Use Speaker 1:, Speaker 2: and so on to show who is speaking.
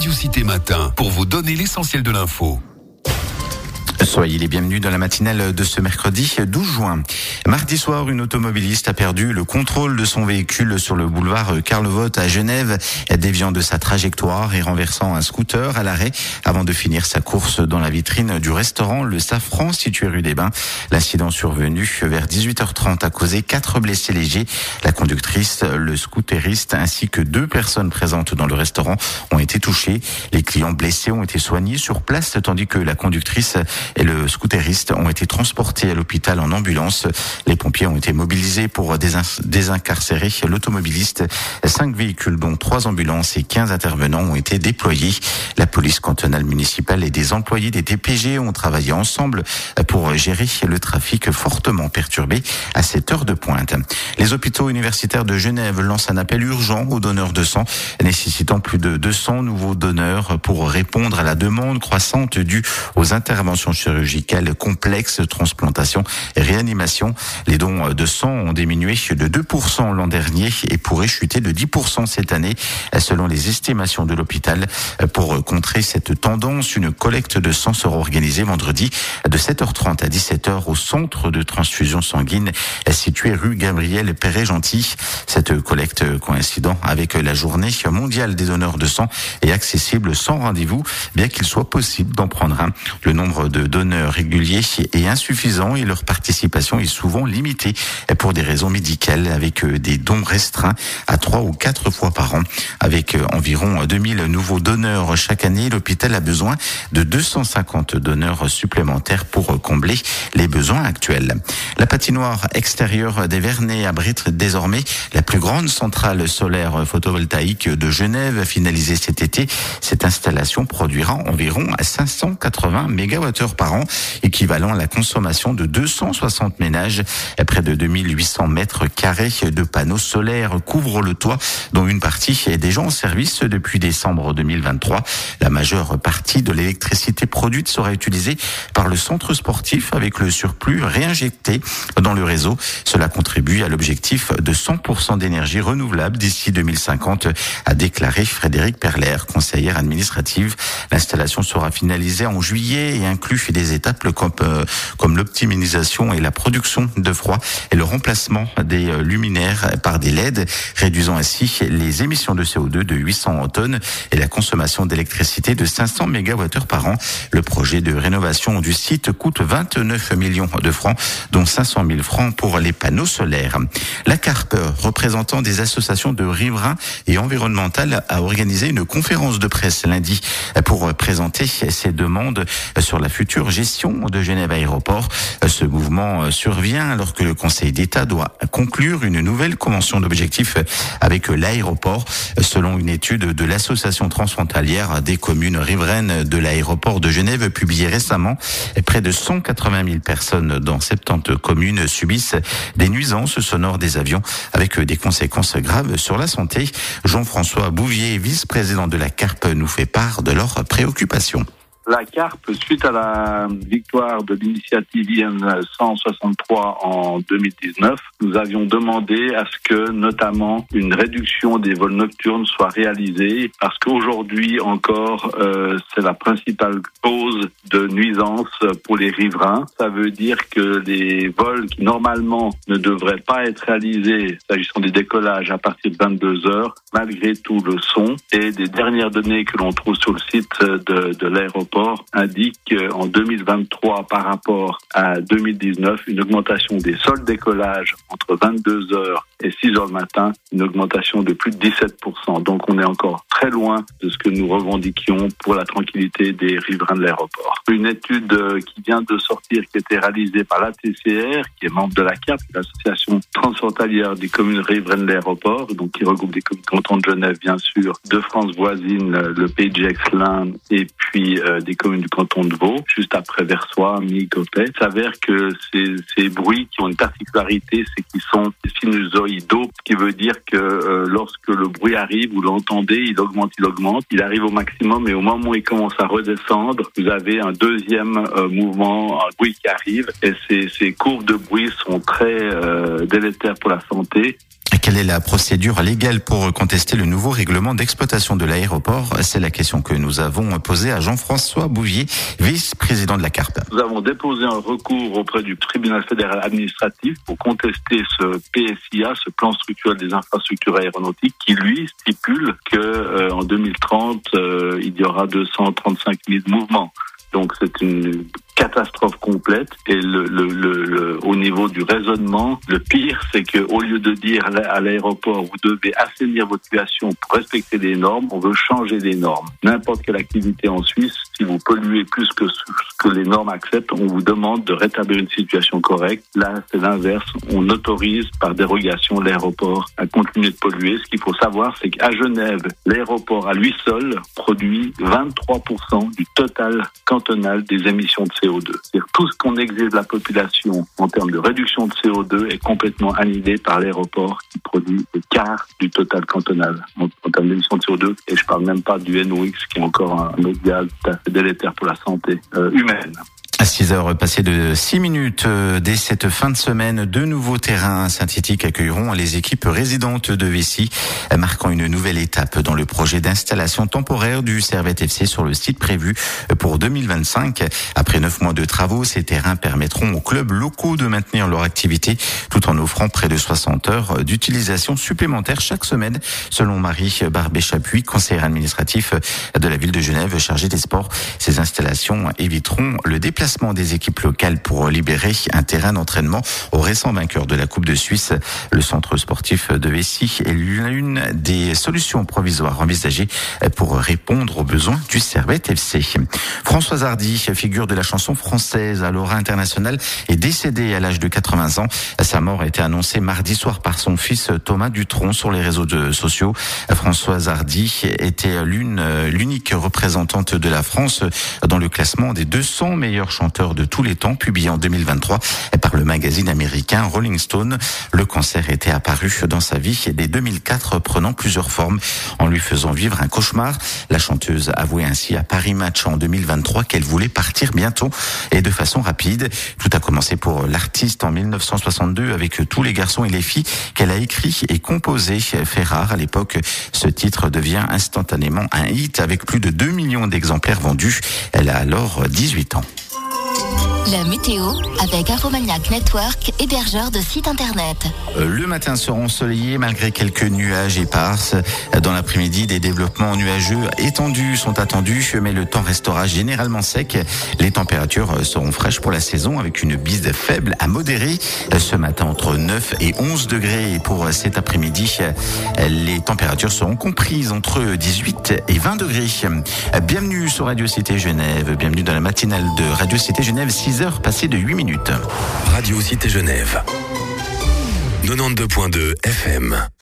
Speaker 1: Radio Cité Matin pour vous donner l'essentiel de l'info.
Speaker 2: Soyez les bienvenus dans la matinale de ce mercredi 12 juin. Mardi soir, une automobiliste a perdu le contrôle de son véhicule sur le boulevard Karl Vogt à Genève, déviant de sa trajectoire et renversant un scooter à l'arrêt avant de finir sa course dans la vitrine du restaurant Le Safran situé rue des Bains. L'incident survenu vers 18h30 a causé 4 blessés légers. La conductrice, le scooteriste ainsi que 2 personnes présentes dans le restaurant ont été touchées. Les clients blessés ont été soignés sur place tandis que la conductrice et le scooteriste ont été transportés à l'hôpital en ambulance. Les pompiers ont été mobilisés pour désincarcérer l'automobiliste. 5 véhicules, dont 3 ambulances et 15 intervenants ont été déployés. La police cantonale municipale et des employés des DPG ont travaillé ensemble pour gérer le trafic fortement perturbé à cette heure de pointe. Les hôpitaux universitaires de Genève lancent un appel urgent aux donneurs de sang, nécessitant plus de 200 nouveaux donneurs pour répondre à la demande croissante due aux interventions chirurgicales complexes, transplantation et réanimation. Les dons de sang ont diminué de 2% l'an dernier et pourraient chuter de 10% cette année, selon les estimations de l'hôpital. Pour contrer cette tendance, une collecte de sang sera organisée vendredi de 7h30 à 17h au centre de transfusion sanguine situé rue Gabriel Perret-Gentil. Cette collecte coïncidant avec la journée mondiale des donneurs de sang est accessible sans rendez-vous, bien qu'il soit possible d'en prendre un. Le nombre de donneurs réguliers est insuffisant et leur participation est souvent limitée pour des raisons médicales, avec des dons restreints à 3 ou 4 fois par an. Avec environ 2000 nouveaux donneurs chaque année, l'hôpital a besoin de 250 donneurs supplémentaires pour combler les besoins actuels. La patinoire extérieure des Vernets abrite désormais la plus grande centrale solaire photovoltaïque de Genève, finalisée cet été. Cette installation produira environ 580 mégawattheures par an, équivalent à la consommation de 260 ménages. Près de 2800 mètres carrés de panneaux solaires couvrent le toit, dont une partie est déjà en service depuis décembre 2023. La majeure partie de l'électricité produite sera utilisée par le centre sportif, avec le surplus réinjecté dans le réseau. Cela contribue à l'objectif de 100% d'énergie renouvelable d'ici 2050, a déclaré Frédéric Perler, conseillère administrative. L'installation sera finalisée en juillet et inclut des étapes comme l'optimisation et la production de froid et le remplacement des luminaires par des LED, réduisant ainsi les émissions de CO2 de 800 tonnes et la consommation d'électricité de 500 mégawattheures par an. Le projet de rénovation du site coûte 29 millions de francs, dont 500 000 francs pour les panneaux solaires. La CARP, représentant des associations de riverains et environnementales, a organisé une conférence de presse lundi pour présenter ses demandes sur la future gestion de Genève Aéroport. Ce mouvement survient alors que le Conseil d'État doit conclure une nouvelle convention d'objectifs avec l'aéroport. Selon une étude de l'association transfrontalière des communes riveraines de l'aéroport de Genève publiée récemment, près de 180 000 personnes dans 70 communes subissent des nuisances sonores des avions, avec des conséquences graves sur la santé. Jean-François Bouvier, vice-président de la CARP, nous fait part de leurs préoccupations.
Speaker 3: La CARP, suite à la victoire de l'initiative IN 163 en 2019, nous avions demandé à ce que, notamment, une réduction des vols nocturnes soit réalisée, parce qu'aujourd'hui encore, c'est la principale cause de nuisance pour les riverains. Ça veut dire que les vols qui, normalement, ne devraient pas être réalisés, s'agissant des décollages à partir de 22 heures, malgré tout le son, et des dernières données que l'on trouve sur le site de l'aéroport, indique en 2023 par rapport à 2019 une augmentation des seuls décollages entre 22h et 6h le matin, une augmentation de plus de 17%. Donc on est encore très loin de ce que nous revendiquions pour la tranquillité des riverains de l'aéroport. Une étude qui vient de sortir, qui a été réalisée par l'ATCR, qui est membre de la CAP, l'association transfrontalière des communes riveraines de l'aéroport, donc qui regroupe des cantons de Genève bien sûr, de France voisine, le Pays de Gex, l'Ain, et puis des communes du canton de Vaud, juste après Versoix, Mille-Copet, s'avère que ces bruits qui ont une particularité, c'est qu'ils sont sinusoïdaux, ce qui veut dire que lorsque le bruit arrive, vous l'entendez, il augmente, il arrive au maximum et au moment où il commence à redescendre, vous avez un deuxième mouvement, un bruit qui arrive et ces courbes de bruit sont très délétères pour la santé.
Speaker 2: Quelle est la procédure légale pour contester le nouveau règlement d'exploitation de l'aéroport? C'est la question que nous avons posée à Jean-François Bouvier, vice-président de la CARP.
Speaker 3: Nous avons déposé un recours auprès du tribunal fédéral administratif pour contester ce PSIA, ce plan structurel des infrastructures aéronautiques, qui lui stipule que en 2030 il y aura 235 000 mouvements. Donc c'est une catastrophe complète et au niveau du raisonnement, le pire c'est que au lieu de dire à l'aéroport vous devez assainir votre situation pour respecter les normes, on veut changer les normes. N'importe quelle activité en Suisse, si vous polluez plus que ce que les normes acceptent, on vous demande de rétablir une situation correcte. Là c'est l'inverse, on autorise par dérogation l'aéroport à continuer de polluer. Ce qu'il faut savoir c'est qu'à Genève, l'aéroport à lui seul produit 23% du total cantonal des émissions de CO2. C'est-à-dire tout ce qu'on exige de la population en termes de réduction de CO2 est complètement annihilé par l'aéroport qui produit le quart du total cantonal en termes d'émissions de CO2. Et je parle même pas du NOx qui est encore un autre gaz tout à fait délétère pour la santé humaine.
Speaker 2: À 6h passées de 6 minutes, dès cette fin de semaine, deux nouveaux terrains synthétiques accueilleront les équipes résidentes de Vessy, marquant une nouvelle étape dans le projet d'installation temporaire du Servette FC sur le site prévu pour 2025. Après 9 mois de travaux, ces terrains permettront aux clubs locaux de maintenir leur activité tout en offrant près de 60 heures d'utilisation supplémentaire chaque semaine, selon Marie Barbet-Chapuis, conseillère administratif de la ville de Genève chargée des sports. Ces installations éviteront le déplacement des équipes locales pour libérer un terrain d'entraînement au récent vainqueur de la Coupe de Suisse. Le centre sportif de Vessy est l'une des solutions provisoires envisagées pour répondre aux besoins du Servette FC. Françoise Hardy, figure de la chanson française à l'aura internationale, est décédée à l'âge de 80 ans. Sa mort a été annoncée mardi soir par son fils Thomas Dutronc sur les réseaux sociaux. Françoise Hardy était l'unique représentante de la France dans le classement des 200 meilleurs chanteurs de tous les temps, publié en 2023 par le magazine américain Rolling Stone. Le cancer était apparu dans sa vie dès 2004, prenant plusieurs formes, en lui faisant vivre un cauchemar. La chanteuse avouait ainsi à Paris Match en 2023 qu'elle voulait partir bientôt et de façon rapide. Tout a commencé pour l'artiste en 1962 avec Tous les garçons et les filles qu'elle a écrit et composé. Fait rare à l'époque, ce titre devient instantanément un hit avec plus de 2 millions d'exemplaires vendus. Elle a alors 18 ans.
Speaker 4: La météo avec Infomaniac Network, hébergeur de sites internet.
Speaker 2: Le matin sera ensoleillé malgré quelques nuages éparses. Dans l'après-midi, des développements nuageux étendus sont attendus, mais le temps restera généralement sec. Les températures seront fraîches pour la saison avec une bise faible à modérée. Ce matin, entre 9 et 11 degrés. Et pour cet après-midi, les températures seront comprises entre 18 et 20 degrés. Bienvenue sur Radio Cité Genève. Bienvenue dans la matinale de Radio Cité Genève, 6h passées de 8 minutes.
Speaker 1: Radio Cité Genève. 92.2 FM.